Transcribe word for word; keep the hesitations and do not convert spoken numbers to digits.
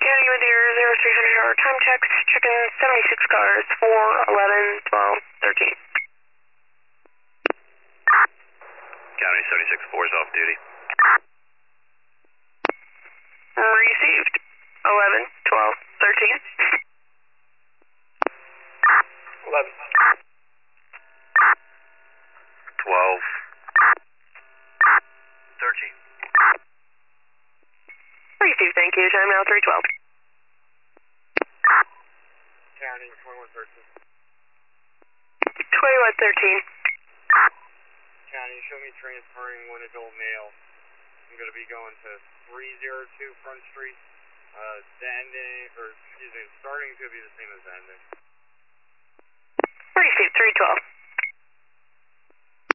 County with your zero three hundred hour time checks, checking seventy-six cars, four, eleven, twelve, thirteen. County seventy-six four is off duty. Received. eleven, twelve, thirteen. eleven. twelve. thirteen. Received, thank you. Time now three twelve. County twenty-one thirteen. twenty-one thirteen. County, show me transferring one adult male. I'm going to be going to three oh two Front Street. Uh, the ending, or excuse me, starting could be the same as the ending. Received, three twelve.